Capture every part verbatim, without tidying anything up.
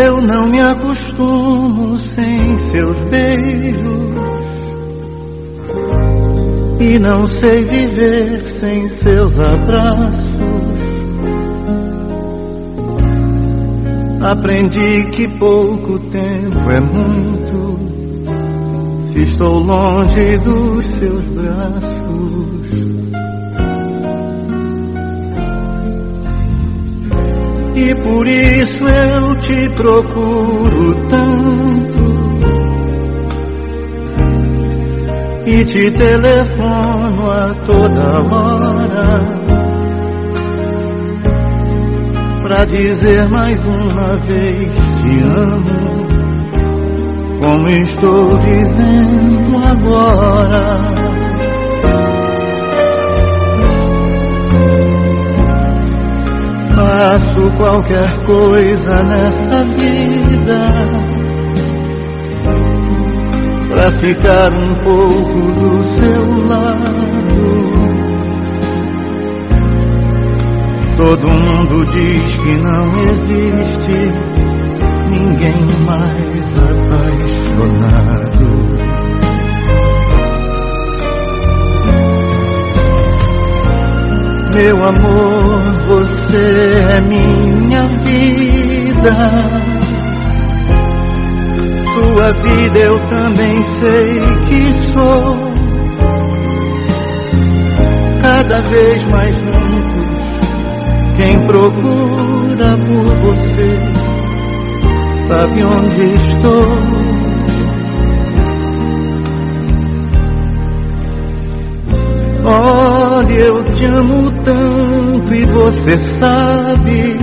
Eu não me acostumo sem seus beijos e não sei viver sem seus abraços. Aprendi que pouco tempo é muito se estou longe dos seus braços. E por isso eu te procuro tanto e te telefono a toda hora pra dizer mais uma vez te amo, como estou dizendo agora. Faço qualquer coisa nessa vida pra ficar um pouco do seu lado. Todo mundo diz que não existe ninguém mais apaixonado. Meu amor, você é minha vida. Sua vida eu também sei que sou. Cada vez mais juntos, quem procura por você sabe onde estou. Olha, eu te amo tanto e você sabe.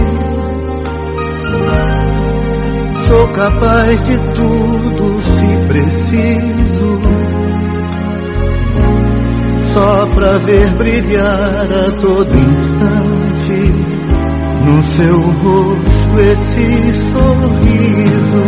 Sou capaz de tudo se preciso, só pra ver brilhar a todo instante no seu rosto esse sorriso.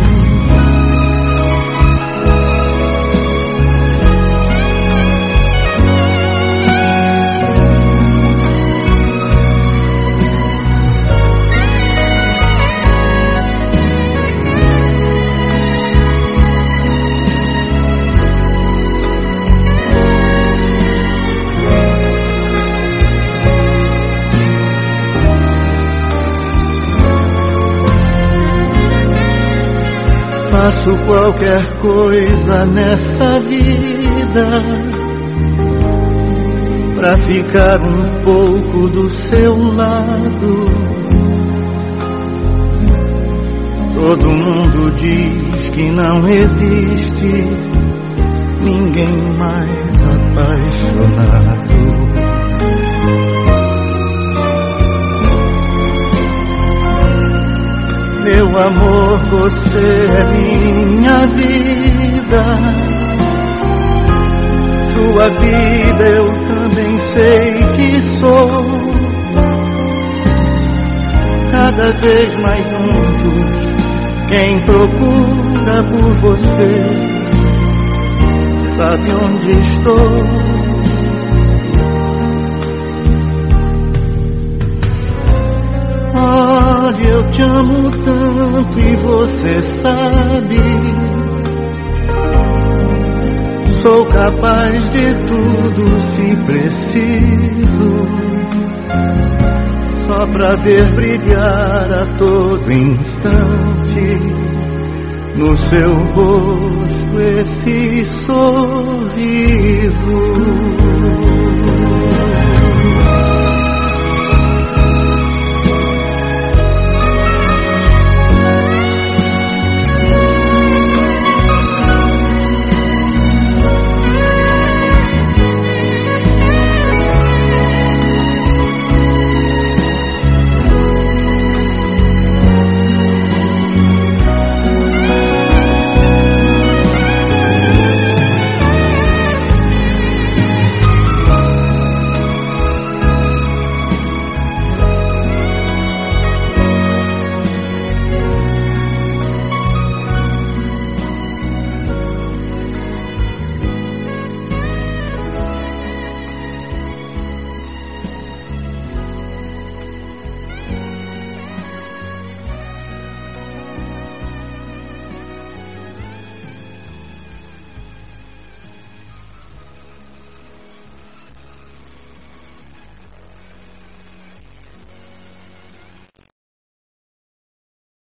Faço qualquer coisa nessa vida pra ficar um pouco do seu lado. Todo mundo diz que não existe ninguém mais apaixonado. Meu amor, você é minha vida. Sua vida eu também sei que sou. Cada vez mais juntos, quem procura por você sabe onde estou. Olha, eu te amo tanto e você sabe. Sou capaz de tudo se preciso, só pra ver brilhar a todo instante no seu rosto esse sorriso.